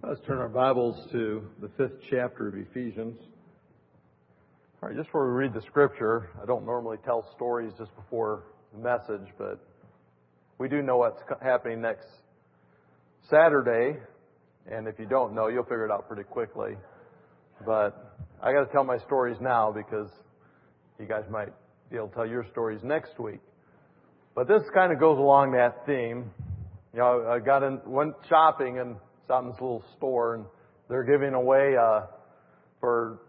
Let's turn our Bibles to the 5th chapter of Ephesians. All right, just before we read the scripture, I don't normally tell stories just before the message, but we do know what's happening next Saturday, and if you don't know, you'll figure it out pretty quickly. But I got to tell my stories now because you guys might be able to tell your stories next week. But this kind of goes along that theme. You know, went shopping and out in this little store, and they're giving away for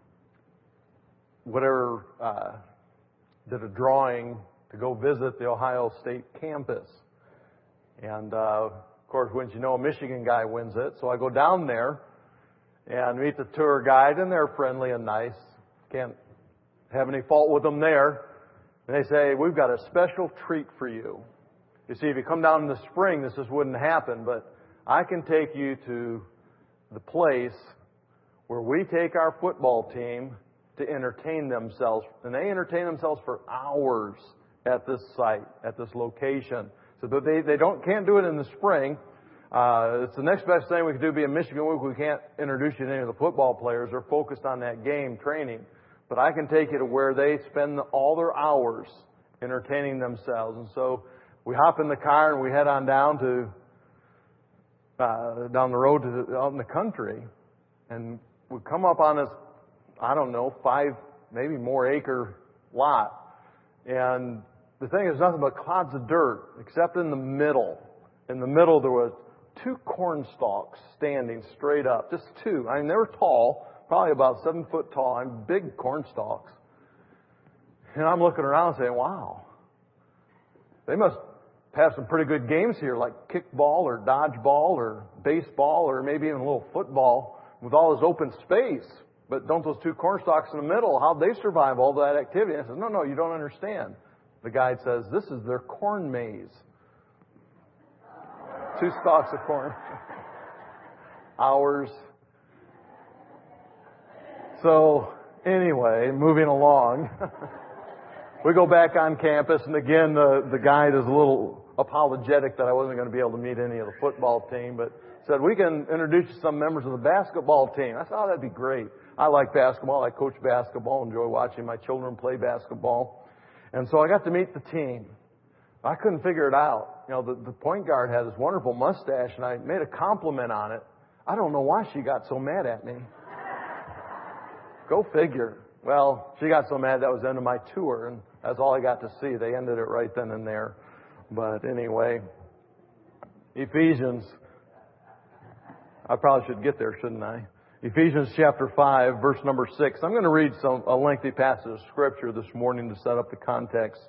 whatever did a drawing to go visit the Ohio State campus. And of course, wouldn't you know, a Michigan guy wins it. So I go down there and meet the tour guide, and they're friendly and nice. Can't have any fault with them there. And they say, "We've got a special treat for you. You see, if you come down in the spring, this just wouldn't happen, but I can take you to the place where we take our football team to entertain themselves." And they entertain themselves for hours at this site, at this location. So they can't do it in the spring. It's the next best thing we could do. Be in Michigan Week. We can't introduce you to any of the football players. They're focused on that game training. But I can take you to where they spend all their hours entertaining themselves. And so we hop in the car and we head on down the road out in the country, and we come up on this, 5, maybe more acre lot. And the thing is nothing but clods of dirt, except in the middle. In the middle there was 2 corn stalks standing straight up, just 2. I mean, they were tall, probably about 7 foot tall, big corn stalks. And I'm looking around saying, wow, they must have some pretty good games here, like kickball or dodgeball or baseball or maybe even a little football with all this open space. But don't those 2 corn stalks in the middle, how'd they survive all that activity? I said, no, you don't understand. The guide says, this is their corn maze. 2 stalks of corn. Hours. So anyway, moving along. We go back on campus, and again, the guide is a little apologetic that I wasn't going to be able to meet any of the football team, but said, we can introduce you to some members of the basketball team. I thought, that'd be great. I like basketball. I coach basketball, enjoy watching my children play basketball. And so I got to meet the team. I couldn't figure it out. You know, the point guard had this wonderful mustache, and I made a compliment on it. I don't know why she got so mad at me. Go figure. Well, she got so mad that was the end of my tour, and that's all I got to see. They ended it right then and there. But anyway, Ephesians, I probably should get there, shouldn't I? Ephesians chapter 5, verse number 6. I'm going to read a lengthy passage of Scripture this morning to set up the context.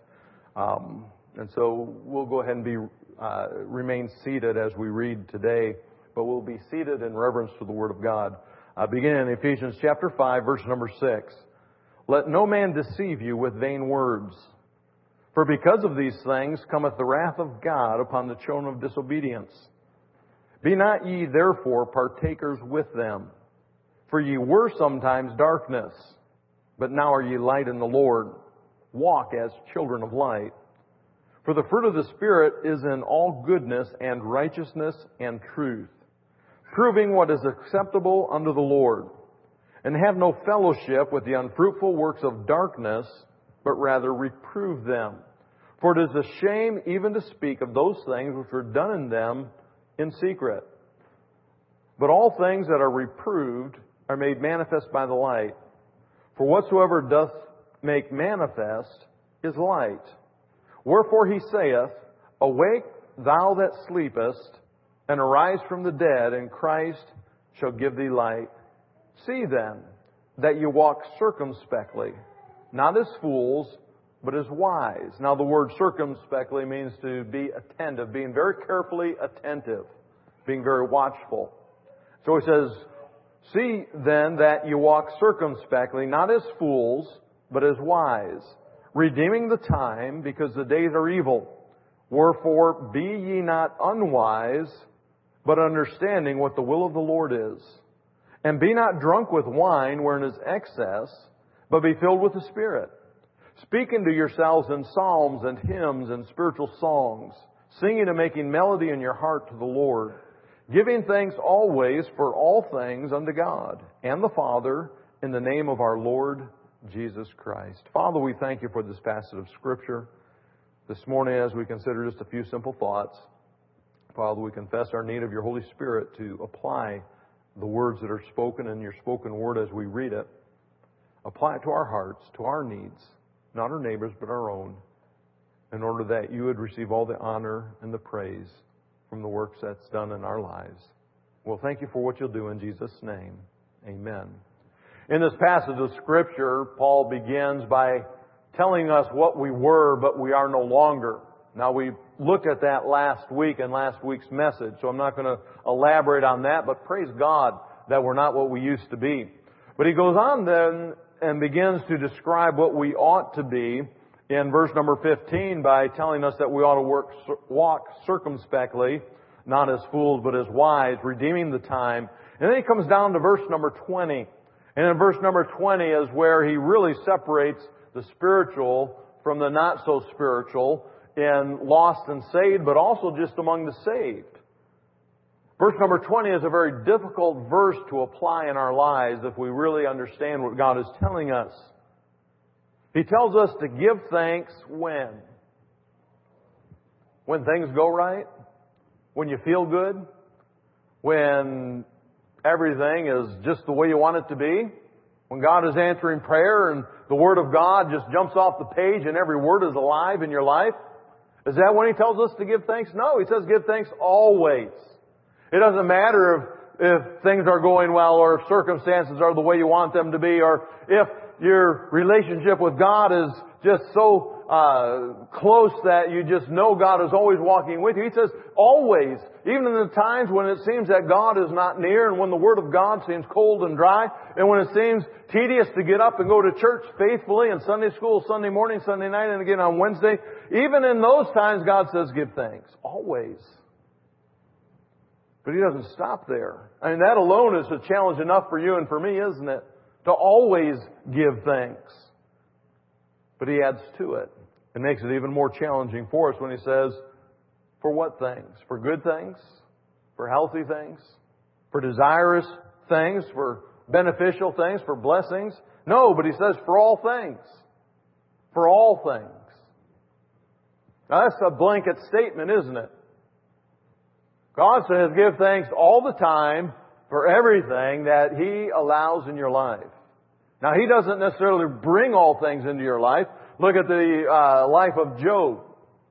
And so we'll go ahead and remain seated as we read today, but we'll be seated in reverence to the Word of God. Beginning in Ephesians chapter 5, verse number 6. Let no man deceive you with vain words. For because of these things cometh the wrath of God upon the children of disobedience. Be not ye therefore partakers with them. For ye were sometimes darkness, but now are ye light in the Lord. Walk as children of light. For the fruit of the Spirit is in all goodness and righteousness and truth, proving what is acceptable unto the Lord. And have no fellowship with the unfruitful works of darkness, but rather reprove them. For it is a shame even to speak of those things which were done in them in secret. But all things that are reproved are made manifest by the light. For whatsoever doth make manifest is light. Wherefore he saith, Awake, thou that sleepest, and arise from the dead, and Christ shall give thee light. See then that you walk circumspectly, not as fools, but as wise. Now the word circumspectly means to be attentive, being very carefully attentive, being very watchful. So he says, see then that you walk circumspectly, not as fools, but as wise, redeeming the time, because the days are evil. Wherefore be ye not unwise, but understanding what the will of the Lord is. And be not drunk with wine, wherein is excess, but be filled with the Spirit, speaking to yourselves in psalms and hymns and spiritual songs, singing and making melody in your heart to the Lord, giving thanks always for all things unto God and the Father in the name of our Lord Jesus Christ. Father, we thank you for this passage of Scripture. This morning, as we consider just a few simple thoughts, Father, we confess our need of your Holy Spirit to apply the words that are spoken in your spoken word as we read it. Apply it to our hearts, to our needs, not our neighbors, but our own, in order that you would receive all the honor and the praise from the works that's done in our lives. Well, thank you for what you'll do in Jesus' name. Amen. In this passage of Scripture, Paul begins by telling us what we were, but we are no longer. Now, we looked at that last week in last week's message, so I'm not going to elaborate on that, but praise God that we're not what we used to be. But he goes on then and begins to describe what we ought to be in verse number 15 by telling us that we ought to walk circumspectly, not as fools, but as wise, redeeming the time. And then he comes down to verse number 20. And in verse number 20 is where he really separates the spiritual from the not so spiritual in lost and saved, but also just among the saved. Verse number 20 is a very difficult verse to apply in our lives if we really understand what God is telling us. He tells us to give thanks when? When things go right? When you feel good? When everything is just the way you want it to be? When God is answering prayer and the Word of God just jumps off the page and every word is alive in your life? Is that when He tells us to give thanks? No, He says give thanks always. It doesn't matter if things are going well or if circumstances are the way you want them to be or if your relationship with God is just so close that you just know God is always walking with you. He says always, even in the times when it seems that God is not near and when the Word of God seems cold and dry and when it seems tedious to get up and go to church faithfully and Sunday school, Sunday morning, Sunday night and again on Wednesday. Even in those times God says give thanks. Always. But He doesn't stop there. I mean, that alone is a challenge enough for you and for me, isn't it? To always give thanks. But He adds to it. It makes it even more challenging for us when He says, for what things? For good things? For healthy things? For desirous things? For beneficial things? For blessings? No, but He says for all things. For all things. Now that's a blanket statement, isn't it? God says give thanks all the time for everything that He allows in your life. Now, He doesn't necessarily bring all things into your life. Look at the life of Job.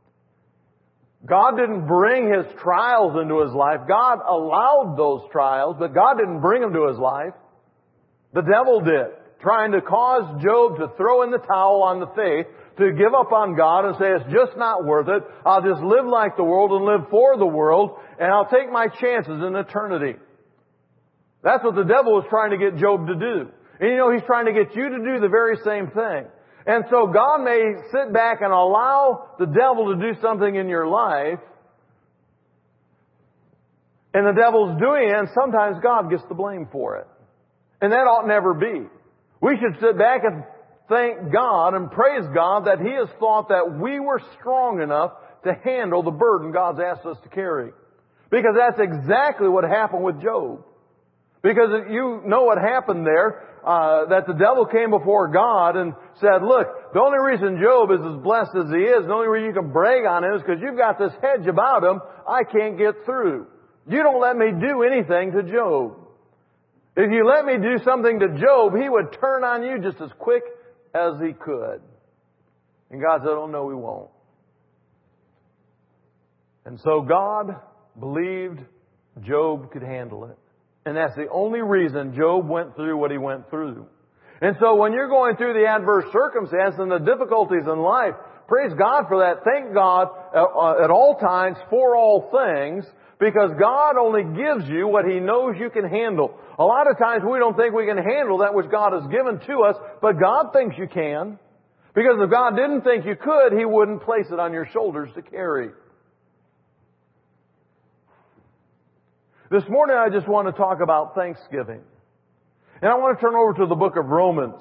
God didn't bring his trials into his life. God allowed those trials, but God didn't bring them to his life. The devil did, trying to cause Job to throw in the towel on the faith, to give up on God and say, it's just not worth it. I'll just live like the world and live for the world, and I'll take my chances in eternity. That's what the devil was trying to get Job to do. And you know, he's trying to get you to do the very same thing. And so God may sit back and allow the devil to do something in your life, and the devil's doing it, and sometimes God gets the blame for it. And that ought never be. We should sit back and thank God and praise God that He has thought that we were strong enough to handle the burden God's asked us to carry. Because that's exactly what happened with Job. Because you know what happened there, that the devil came before God and said, look, the only reason Job is as blessed as he is, the only reason you can brag on him is because you've got this hedge about him I can't get through. You don't let me do anything to Job. If you let me do something to Job, he would turn on you just as quick as he could. And God said, oh no, we won't. And so God believed Job could handle it. And that's the only reason Job went through what he went through. And so when you're going through the adverse circumstance and the difficulties in life, praise God for that. Thank God at all times for all things, because God only gives you what He knows you can handle. A lot of times we don't think we can handle that which God has given to us, but God thinks you can. Because if God didn't think you could, He wouldn't place it on your shoulders to carry. This morning I just want to talk about Thanksgiving. And I want to turn over to the book of Romans.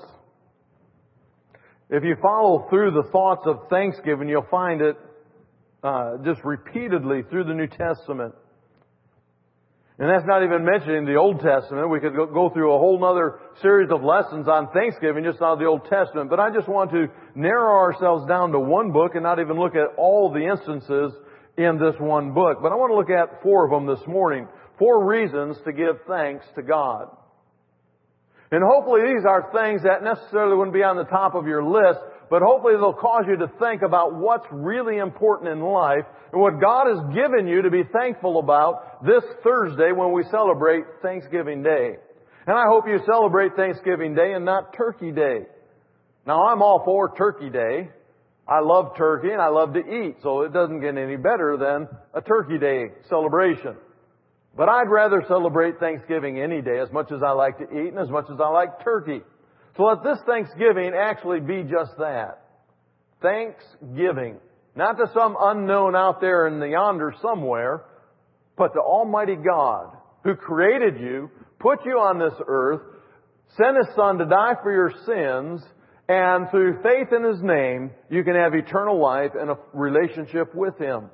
If you follow through the thoughts of Thanksgiving, you'll find it just repeatedly through the New Testament. And that's not even mentioning the Old Testament. We could go through a whole other series of lessons on Thanksgiving just out of the Old Testament. But I just want to narrow ourselves down to one book and not even look at all the instances in this one book. But I want to look at 4 of them this morning. 4 reasons to give thanks to God. And hopefully these are things that necessarily wouldn't be on the top of your list, but hopefully they'll cause you to think about what's really important in life and what God has given you to be thankful about this Thursday when we celebrate Thanksgiving Day. And I hope you celebrate Thanksgiving Day and not Turkey Day. Now, I'm all for Turkey Day. I love turkey and I love to eat, so it doesn't get any better than a Turkey Day celebration. But I'd rather celebrate Thanksgiving any day as much as I like to eat and as much as I like turkey. So let this Thanksgiving actually be just that. Thanksgiving. Not to some unknown out there in the yonder somewhere, but to Almighty God who created you, put you on this earth, sent His Son to die for your sins, and through faith in His name, you can have eternal life and a relationship with Him.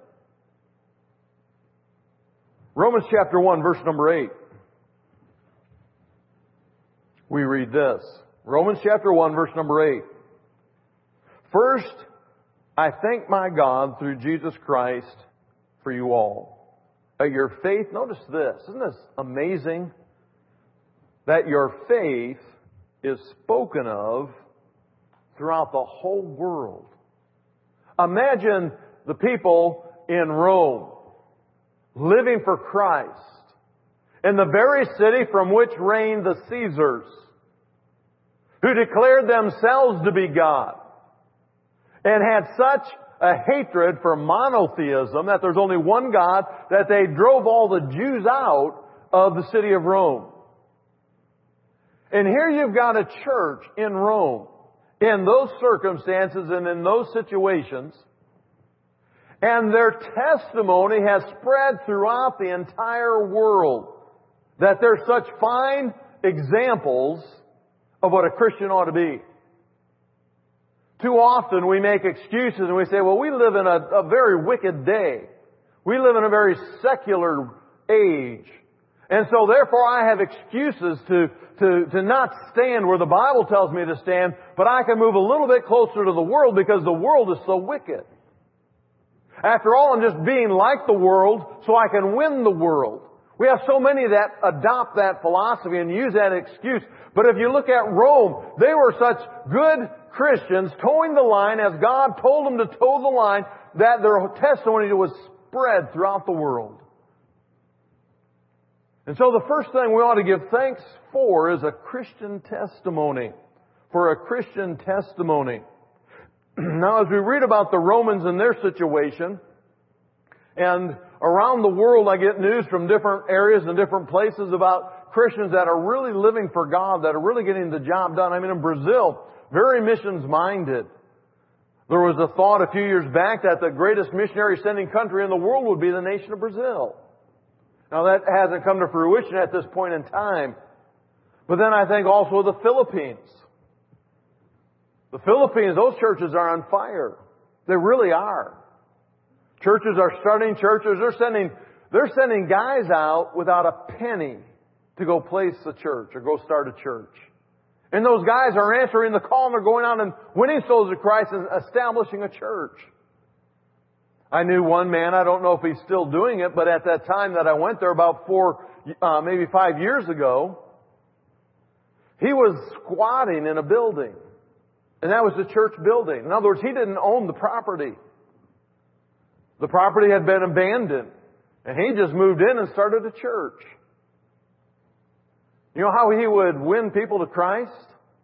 Romans chapter 1, verse number 8. We read this. Romans chapter 1, verse number 8. First, I thank my God through Jesus Christ for you all. Your faith, notice this. Isn't this amazing? That your faith is spoken of throughout the whole world. Imagine the people in Rome living for Christ in the very city from which reigned the Caesars, who declared themselves to be God and had such a hatred for monotheism that there's only one God that they drove all the Jews out of the city of Rome. And here you've got a church in Rome in those circumstances and in those situations, and their testimony has spread throughout the entire world that they're such fine examples of what a Christian ought to be. Too often we make excuses and we say, well, we live in a very wicked day. We live in a very secular age. And so therefore I have excuses to not stand where the Bible tells me to stand, but I can move a little bit closer to the world because the world is so wicked. After all, I'm just being like the world so I can win the world. We have so many that adopt that philosophy and use that excuse. But if you look at Rome, they were such good Christians towing the line as God told them to toe the line that their testimony was spread throughout the world. And so the first thing we ought to give thanks for is a Christian testimony. For a Christian testimony. Now, as we read about the Romans and their situation, and around the world I get news from different areas and different places about Christians that are really living for God, that are really getting the job done. I mean, in Brazil, very missions-minded. There was a thought a few years back that the greatest missionary sending country in the world would be the nation of Brazil. Now, that hasn't come to fruition at this point in time. But then I think also of the Philippines. The Philippines, those churches are on fire. They really are. Churches are starting churches. They're sending guys out without a penny to go place a church or go start a church. And those guys are answering the call and they're going out and winning souls to Christ and establishing a church. I knew one man, I don't know if he's still doing it, but at that time that I went there about 5 years ago, he was squatting in a building. And that was the church building. In other words, he didn't own the property. The property had been abandoned. And he just moved in and started a church. You know how he would win people to Christ?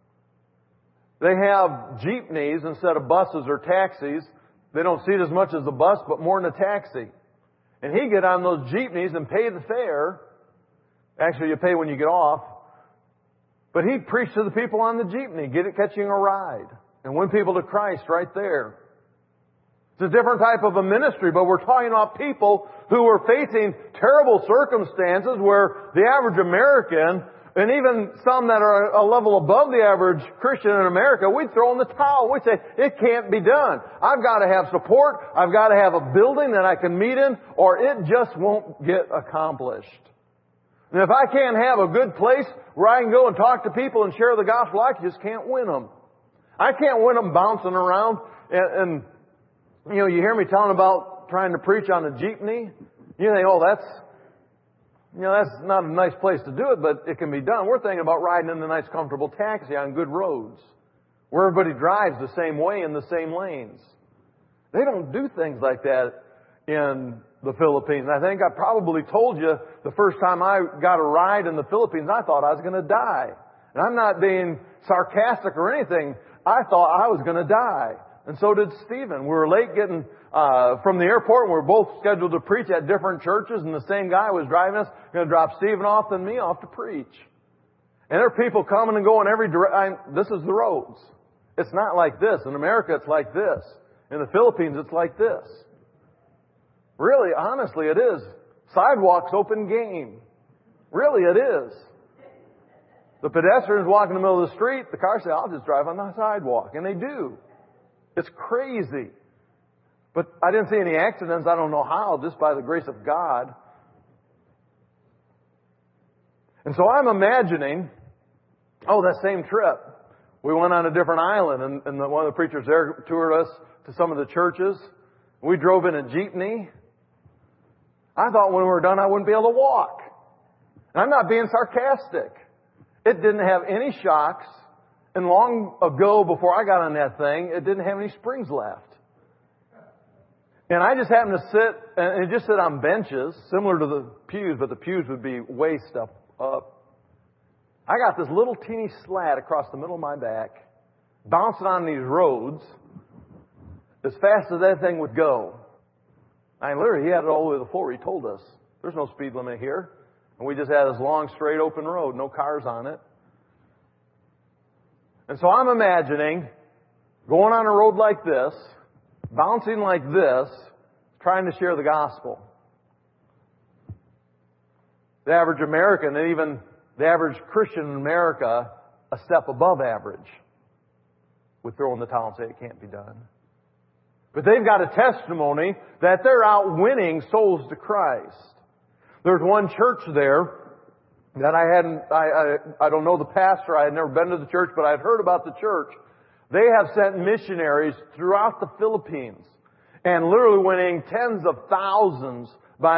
They have jeepneys instead of buses or taxis. They don't see it as much as a bus, but more than a taxi. And he'd get on those jeepneys and pay the fare. Actually, you pay when you get off. But he'd preach to the people on the jeepney, catching a ride, and win people to Christ right there. It's a different type of a ministry, but we're talking about people who are facing terrible circumstances where the average American, and even some that are a level above the average Christian in America, we'd throw in the towel. We'd say, it can't be done. I've got to have support. I've got to have a building that I can meet in, or it just won't get accomplished. And if I can't have a good place where I can go and talk to people and share the gospel, I just can't win them. I can't win them bouncing around. And you hear me telling about trying to preach on a jeepney. You think, oh, that's not a nice place to do it, but it can be done. We're thinking about riding in a nice, comfortable taxi on good roads where everybody drives the same way in the same lanes. They don't do things like that in the Philippines. I think I probably told you the first time I got a ride in the Philippines, I thought I was going to die. And I'm not being sarcastic or anything. I thought I was going to die. And so did Stephen. We were late getting from the airport, and we were both scheduled to preach at different churches, and the same guy was driving us, going to drop Stephen off and me off to preach. And there are people coming and going every direction. This is the roads. It's not like this. In America, it's like this. In the Philippines, it's like this. Really, honestly, it is. Sidewalks open game. Really, it is. The pedestrians walk in the middle of the street, the cars say, I'll just drive on the sidewalk. And they do. It's crazy. But I didn't see any accidents. I don't know how, just by the grace of God. And so I'm imagining, that same trip. We went on a different island, and one of the preachers there toured us to some of the churches. We drove in a jeepney. I thought when we were done I wouldn't be able to walk. And I'm not being sarcastic. It didn't have any shocks. And long ago, before I got on that thing, it didn't have any springs left. And I just happened to sit, and it just sit on benches, similar to the pews, but the pews would be waist up. I got this little teeny slat across the middle of my back, bouncing on these roads as fast as that thing would go. Literally, he had it all the way to the floor. He told us, there's no speed limit here. And we just had this long, straight, open road, no cars on it. And so I'm imagining going on a road like this, bouncing like this, trying to share the gospel. The average American, and even the average Christian in America, a step above average, would throw in the towel and say it can't be done. But they've got a testimony that they're out winning souls to Christ. There's one church there that I don't know the pastor. I had never been to the church, but I'd heard about the church. They have sent missionaries throughout the Philippines and literally winning tens of thousands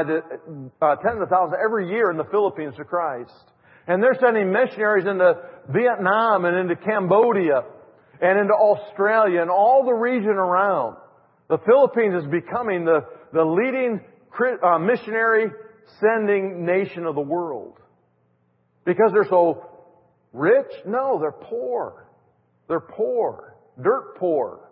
every year in the Philippines to Christ. And they're sending missionaries into Vietnam and into Cambodia and into Australia and all the region around. The Philippines is becoming the leading missionary sending nation of the world. Because they're so rich? No, they're poor. They're poor. Dirt poor.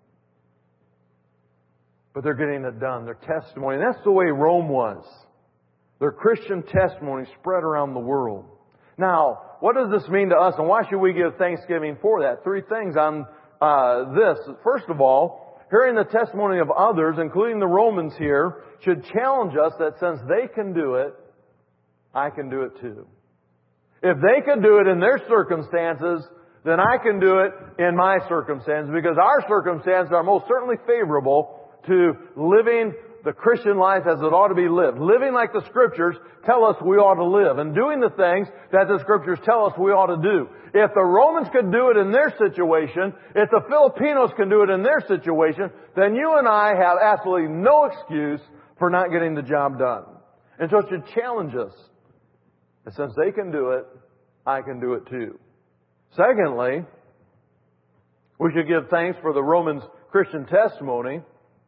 But they're getting it done. Their testimony. And that's the way Rome was. Their Christian testimony spread around the world. Now, what does this mean to us, and why should we give thanksgiving for that? 3 things on this. First of all, hearing the testimony of others, including the Romans here, should challenge us that since they can do it, I can do it too. If they can do it in their circumstances, then I can do it in my circumstances, because our circumstances are most certainly favorable to living the Christian life as it ought to be lived. Living like the Scriptures tell us we ought to live, and doing the things that the Scriptures tell us we ought to do. If the Romans could do it in their situation, if the Filipinos can do it in their situation, then you and I have absolutely no excuse for not getting the job done. And so it should challenge us. And since they can do it, I can do it too. Secondly, we should give thanks for the Romans' Christian testimony.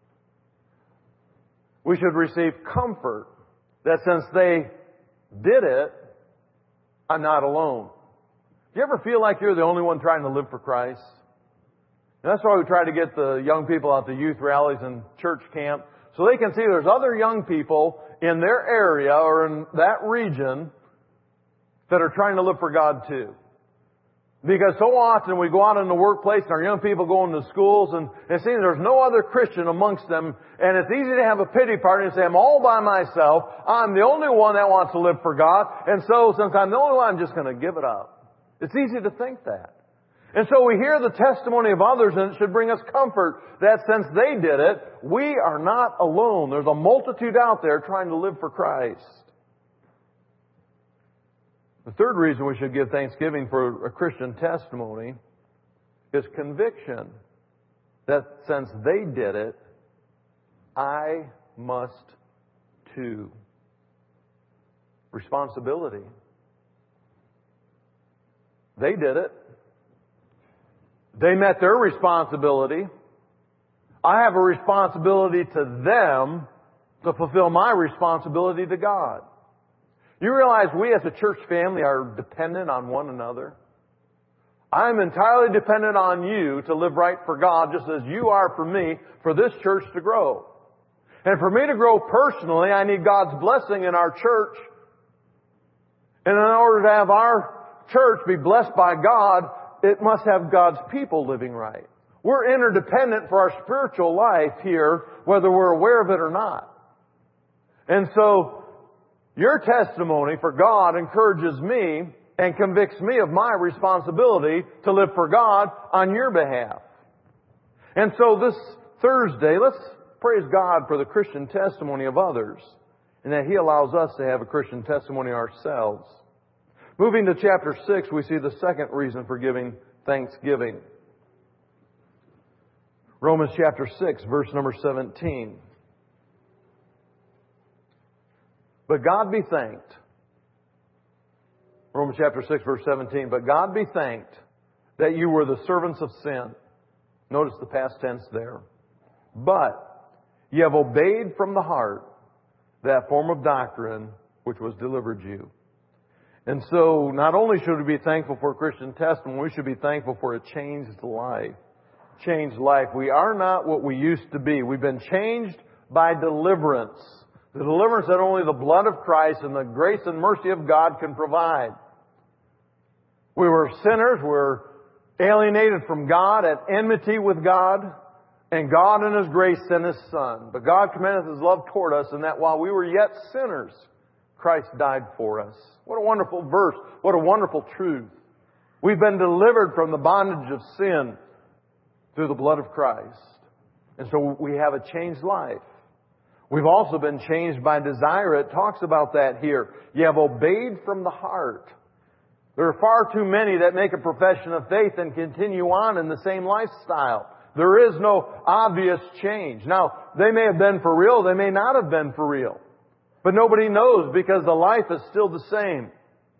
We should receive comfort that since they did it, I'm not alone. Do you ever feel like you're the only one trying to live for Christ? And that's why we try to get the young people out to youth rallies and church camp, so they can see there's other young people in their area or in that region that are trying to live for God too. Because so often we go out in the workplace and our young people go into schools and it seems there's no other Christian amongst them, and it's easy to have a pity party and say, I'm all by myself, I'm the only one that wants to live for God, and so since I'm the only one, I'm just going to give it up. It's easy to think that. And so we hear the testimony of others, and it should bring us comfort that since they did it, we are not alone. There's a multitude out there trying to live for Christ. The third reason we should give thanksgiving for a Christian testimony is conviction that since they did it, I must too. Responsibility. They did it. They met their responsibility. I have a responsibility to them to fulfill my responsibility to God. You realize we as a church family are dependent on one another? I'm entirely dependent on you to live right for God, just as you are for me, for this church to grow. And for me to grow personally, I need God's blessing in our church. And in order to have our church be blessed by God, it must have God's people living right. We're interdependent for our spiritual life here, whether we're aware of it or not. And so, your testimony for God encourages me and convicts me of my responsibility to live for God on your behalf. And so this Thursday, let's praise God for the Christian testimony of others and that He allows us to have a Christian testimony ourselves. Moving to chapter 6, we see the second reason for giving thanksgiving. Romans chapter 6, verse number 17. But God be thanked. Romans chapter 6, verse 17. But God be thanked that you were the servants of sin. Notice the past tense there. But ye have obeyed from the heart that form of doctrine which was delivered you. And so, not only should we be thankful for Christian testimony, we should be thankful for a changed life. Changed life. We are not what we used to be. We've been changed by deliverance. The deliverance that only the blood of Christ and the grace and mercy of God can provide. We were sinners. We were alienated from God, at enmity with God. And God in His grace sent His Son. But God commendeth His love toward us in that while we were yet sinners, Christ died for us. What a wonderful verse. What a wonderful truth. We've been delivered from the bondage of sin through the blood of Christ. And so we have a changed life. We've also been changed by desire. It talks about that here. You have obeyed from the heart. There are far too many that make a profession of faith and continue on in the same lifestyle. There is no obvious change. Now, they may have been for real, they may not have been for real. But nobody knows because the life is still the same.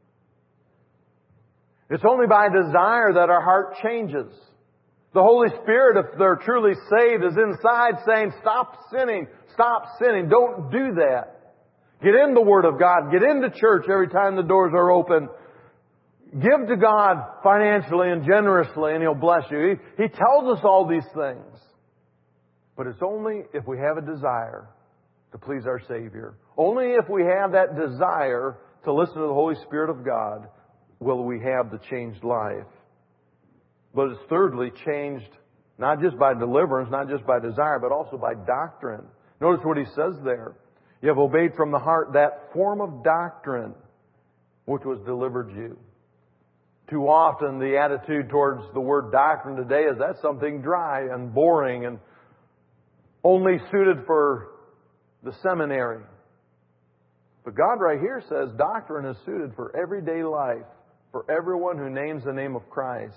It's only by desire that our heart changes. The Holy Spirit, if they're truly saved, is inside saying, stop sinning, don't do that. Get in the Word of God, get into church every time the doors are open. Give to God financially and generously and He'll bless you. He tells us all these things. But it's only if we have a desire to please our Savior. Only if we have that desire to listen to the Holy Spirit of God will we have the changed life. But it's thirdly changed not just by deliverance, not just by desire, but also by doctrine. Notice what he says there. You have obeyed from the heart that form of doctrine which was delivered you. Too often the attitude towards the word doctrine today is that's something dry and boring and only suited for the seminary. But God right here says doctrine is suited for everyday life, for everyone who names the name of Christ.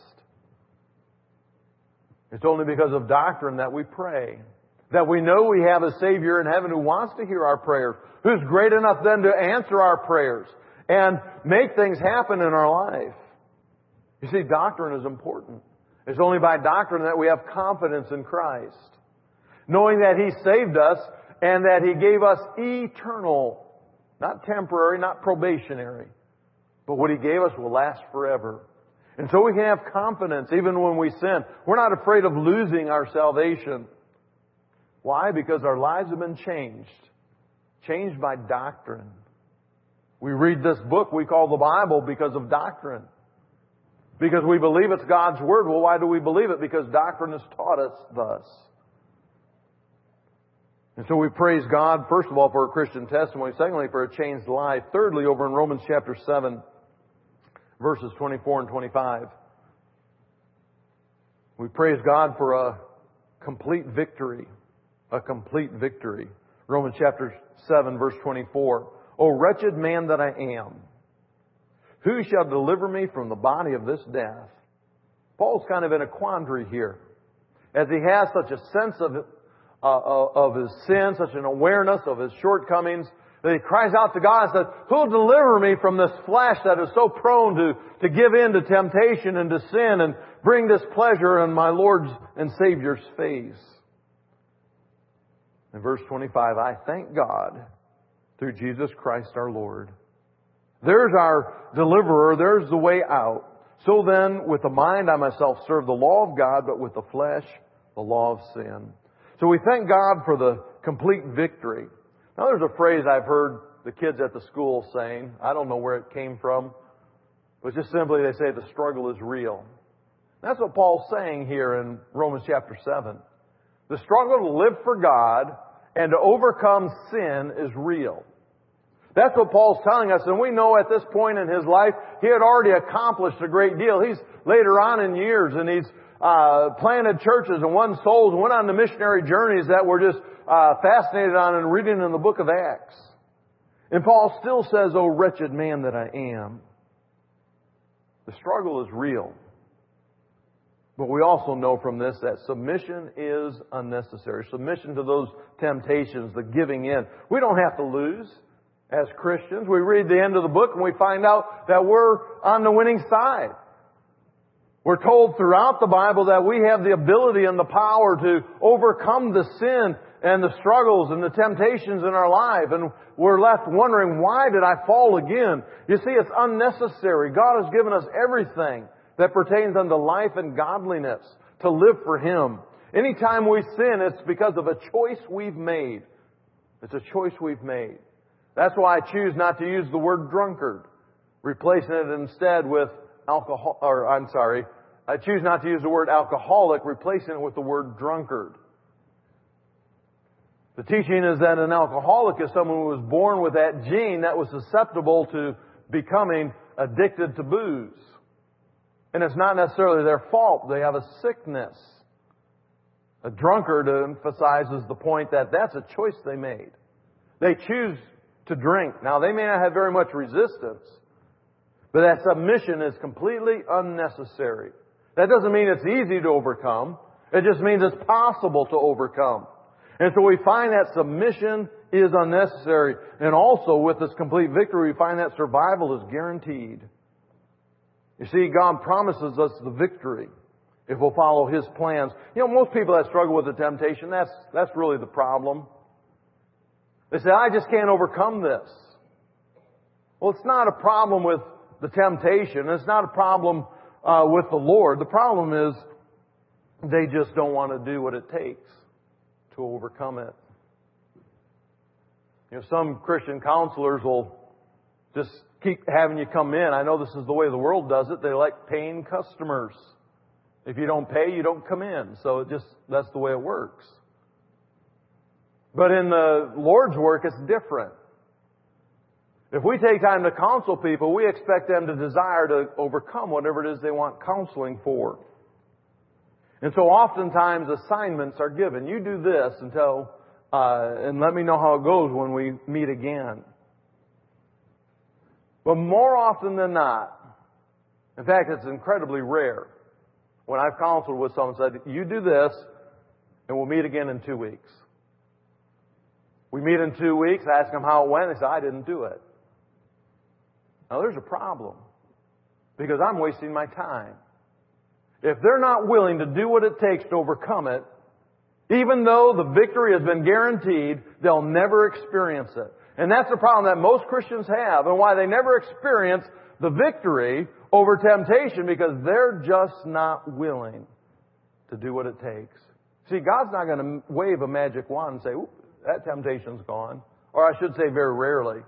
It's only because of doctrine that we pray. That we know we have a Savior in heaven who wants to hear our prayers. Who's great enough then to answer our prayers and make things happen in our life. You see, doctrine is important. It's only by doctrine that we have confidence in Christ. Knowing that He saved us and that He gave us eternal, not temporary, not probationary, but what He gave us will last forever. And so we can have confidence even when we sin. We're not afraid of losing our salvation. Why? Because our lives have been changed. Changed by doctrine. We read this book we call the Bible because of doctrine. Because we believe it's God's Word. Well, why do we believe it? Because doctrine has taught us thus. And so we praise God, first of all, for a Christian testimony. Secondly, for a changed life. Thirdly, over in Romans chapter 7, verses 24 and 25. We praise God for a complete victory. A complete victory. Romans chapter 7, verse 24. O wretched man that I am, Who shall deliver me from the body of this death? Paul's kind of in a quandary here. As he has such a sense of his sin, such an awareness of his shortcomings, that he cries out to God and says, who'll deliver me from this flesh that is so prone to give in to temptation and to sin and bring displeasure on my Lord's and Savior's face? In verse 25, I thank God through Jesus Christ our Lord. There's our deliverer. There's the way out. So then, with the mind I myself serve the law of God, but with the flesh, the law of sin. So we thank God for the complete victory. Now there's a phrase I've heard the kids at the school saying. I don't know where it came from. But just simply they say the struggle is real. That's what Paul's saying here in Romans chapter 7. The struggle to live for God and to overcome sin is real. That's what Paul's telling us, and we know at this point in his life, he had already accomplished a great deal. He's later on in years, and he's planted churches and won souls and went on the missionary journeys that we're just fascinated on and reading in the book of Acts. And Paul still says, "O wretched man that I am." The struggle is real. But we also know from this that submission is unnecessary. Submission to those temptations, the giving in. We don't have to lose. As Christians, we read the end of the book and we find out that we're on the winning side. We're told throughout the Bible that we have the ability and the power to overcome the sin and the struggles and the temptations in our life. And we're left wondering, why did I fall again? You see, it's unnecessary. God has given us everything that pertains unto life and godliness to live for Him. Anytime we sin, it's because of a choice we've made. It's a choice we've made. That's why I choose not to use the word drunkard, replacing it instead with I choose not to use the word alcoholic, replacing it with the word drunkard. The teaching is that an alcoholic is someone who was born with that gene that was susceptible to becoming addicted to booze. And it's not necessarily their fault. They have a sickness. A drunkard emphasizes the point that that's a choice they made. They choose to drink. Now, they may not have very much resistance, but that submission is completely unnecessary. That doesn't mean it's easy to overcome. It just means it's possible to overcome. And so we find that submission is unnecessary. And also, with this complete victory, we find that survival is guaranteed. You see, God promises us the victory if we'll follow His plans. You know, most people that struggle with the temptation, that's really the problem. They say, I just can't overcome this. Well, it's not a problem with the temptation. It's not a problem with the Lord. The problem is they just don't want to do what it takes to overcome it. You know, some Christian counselors will just keep having you come in. I know this is the way the world does it. They like paying customers. If you don't pay, you don't come in. So that's the way it works. But in the Lord's work, it's different. If we take time to counsel people, we expect them to desire to overcome whatever it is they want counseling for. And so oftentimes assignments are given. You do this and let me know how it goes when we meet again. But more often than not, in fact, it's incredibly rare, when I've counseled with someone and said, you do this and we'll meet again in 2 weeks. We meet in 2 weeks, I ask them how it went, they say, I didn't do it. Now there's a problem, because I'm wasting my time. If they're not willing to do what it takes to overcome it, even though the victory has been guaranteed, they'll never experience it. And that's the problem that most Christians have, and why they never experience the victory over temptation, because they're just not willing to do what it takes. See, God's not going to wave a magic wand and say, oop, that temptation's gone. Or I should say very rarely.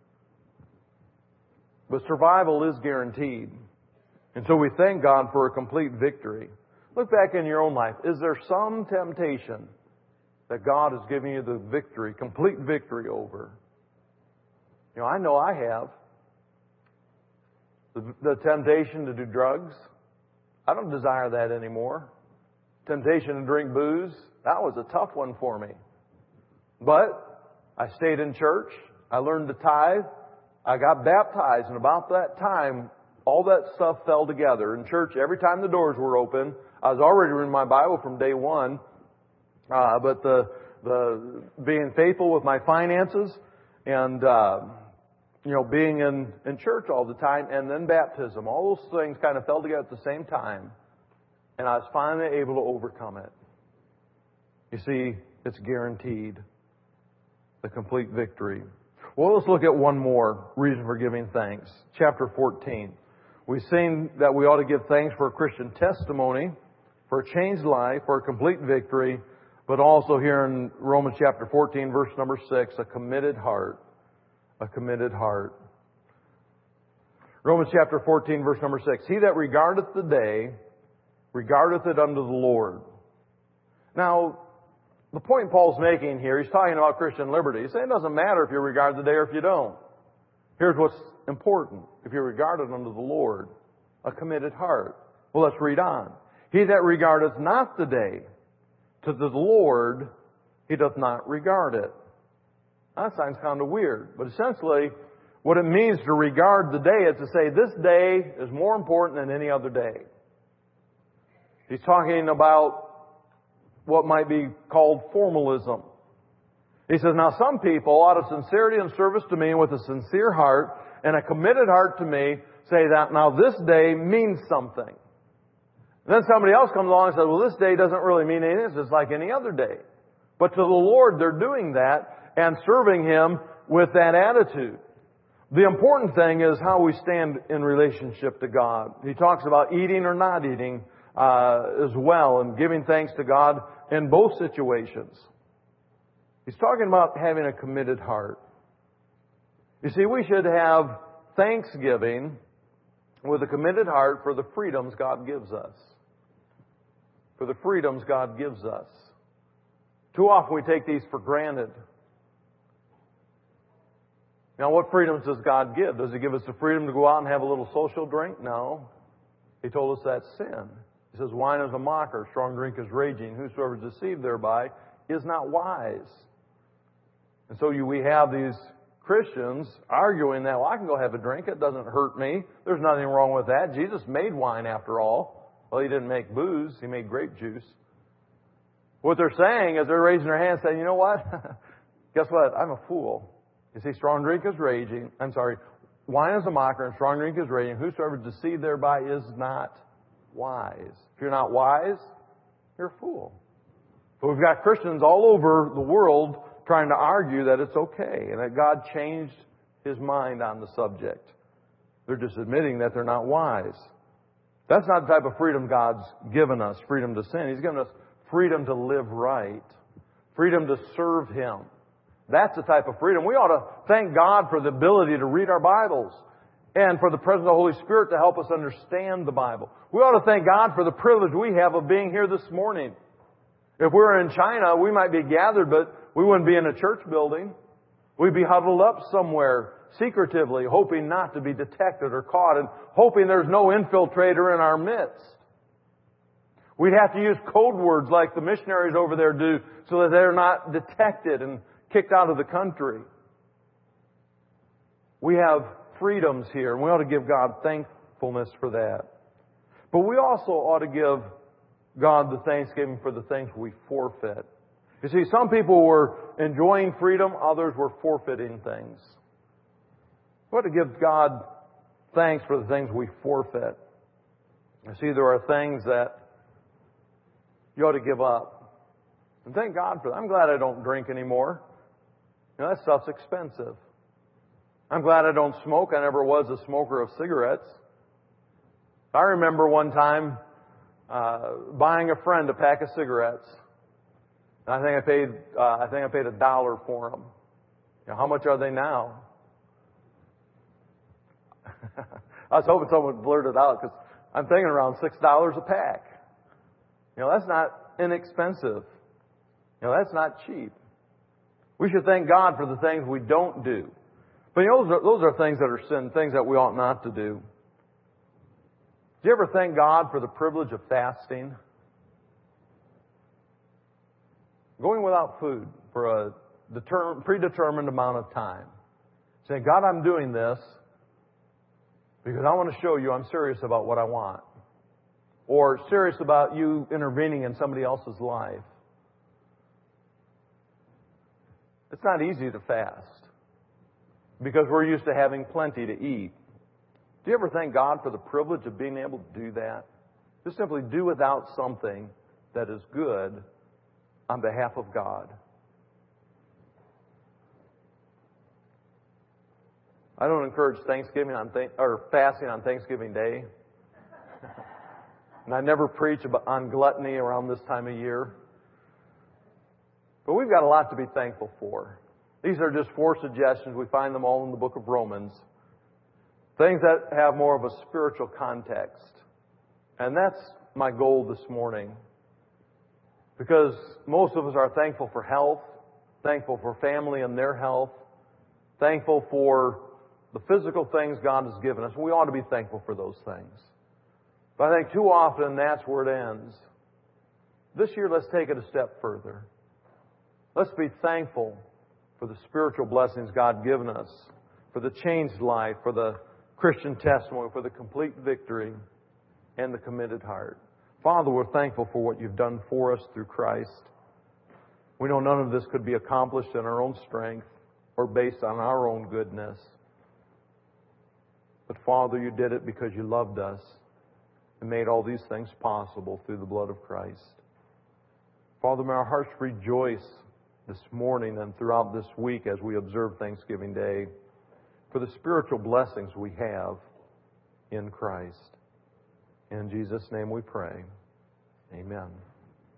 But survival is guaranteed. And so we thank God for a complete victory. Look back in your own life. Is there some temptation that God has given you the victory, complete victory over? You know I have. The temptation to do drugs. I don't desire that anymore. Temptation to drink booze. That was a tough one for me. But I stayed in church. I learned to tithe. I got baptized, and about that time, all that stuff fell together. In church, every time the doors were open, I was already reading my Bible from day one, but the being faithful with my finances and being in church all the time, and then baptism, all those things kind of fell together at the same time, and I was finally able to overcome it. You see, it's guaranteed, the complete victory. Well, let's look at one more reason for giving thanks. Chapter 14. We've seen that we ought to give thanks for a Christian testimony, for a changed life, for a complete victory, but also here in Romans chapter 14, verse number 6, a committed heart. A committed heart. Romans chapter 14, verse number 6. He that regardeth the day, regardeth it unto the Lord. Now, the point Paul's making here, he's talking about Christian liberty. He's saying it doesn't matter if you regard the day or if you don't. Here's what's important. If you regard it unto the Lord, a committed heart. Well, let's read on. He that regardeth not the day, to the Lord he doth not regard it. That sounds kind of weird, but essentially what it means to regard the day is to say this day is more important than any other day. He's talking about what might be called formalism. He says, now some people, out of sincerity and service to me, with a sincere heart and a committed heart to me, say that now this day means something. And then somebody else comes along and says, well, this day doesn't really mean anything. It's just like any other day. But to the Lord, they're doing that and serving Him with that attitude. The important thing is how we stand in relationship to God. He talks about eating or not eating as well, and giving thanks to God in both situations. He's talking about having a committed heart. You see, we should have thanksgiving with a committed heart for the freedoms God gives us. For the freedoms God gives us. Too often we take these for granted. Now, what freedoms does God give? Does He give us the freedom to go out and have a little social drink? No. He told us that's sin. He says, wine is a mocker, strong drink is raging. Whosoever is deceived thereby is not wise. And so we have these Christians arguing that, well, I can go have a drink. It doesn't hurt me. There's nothing wrong with that. Jesus made wine after all. Well, He didn't make booze. He made grape juice. What they're saying is they're raising their hands saying, you know what? Guess what? I'm a fool. You see, strong drink is raging. Wine is a mocker and strong drink is raging. Whosoever is deceived thereby is not wise. If you're not wise, you're a fool. But we've got Christians all over the world trying to argue that it's okay and that God changed His mind on the subject. They're just admitting that they're not wise. That's not the type of freedom God's given us, freedom to sin. He's given us freedom to live right, freedom to serve Him. That's the type of freedom. We ought to thank God for the ability to read our Bibles and for the presence of the Holy Spirit to help us understand the Bible. We ought to thank God for the privilege we have of being here this morning. If we were in China, we might be gathered, but we wouldn't be in a church building. We'd be huddled up somewhere secretively, hoping not to be detected or caught, and hoping there's no infiltrator in our midst. We'd have to use code words like the missionaries over there do so that they're not detected and kicked out of the country. We have freedoms here, and we ought to give God thankfulness for that. But we also ought to give God the thanksgiving for the things we forfeit. You see, some people were enjoying freedom, others were forfeiting things. We ought to give God thanks for the things we forfeit. You see, there are things that you ought to give up. And thank God for that. I'm glad I don't drink anymore. You know, that stuff's expensive. I'm glad I don't smoke. I never was a smoker of cigarettes. I remember one time buying a friend a pack of cigarettes. And I think I paid $1 for them. You know, how much are they now? I was hoping someone would blurt it out because I'm thinking around $6 a pack. You know, that's not inexpensive. You know, that's not cheap. We should thank God for the things we don't do. But you know, those are things that are sin, things that we ought not to do. Do you ever thank God for the privilege of fasting? Going without food for a predetermined amount of time. Saying, God, I'm doing this because I want to show you I'm serious about what I want. Or serious about you intervening in somebody else's life. It's not easy to fast because we're used to having plenty to eat. Do you ever thank God for the privilege of being able to do that? Just simply do without something that is good on behalf of God. I don't encourage Thanksgiving or fasting on Thanksgiving Day. And I never preach on gluttony around this time of year. But we've got a lot to be thankful for. These are just 4 suggestions. We find them all in the book of Romans. Things that have more of a spiritual context. And that's my goal this morning. Because most of us are thankful for health, thankful for family and their health, thankful for the physical things God has given us. We ought to be thankful for those things. But I think too often that's where it ends. This year, let's take it a step further. Let's be thankful for the spiritual blessings God has given us, for the changed life, for the Christian testimony, for the complete victory, and the committed heart. Father, we're thankful for what you've done for us through Christ. We know none of this could be accomplished in our own strength or based on our own goodness. But Father, you did it because you loved us and made all these things possible through the blood of Christ. Father, may our hearts rejoice this morning and throughout this week as we observe Thanksgiving Day for the spiritual blessings we have in Christ. In Jesus' name we pray. Amen.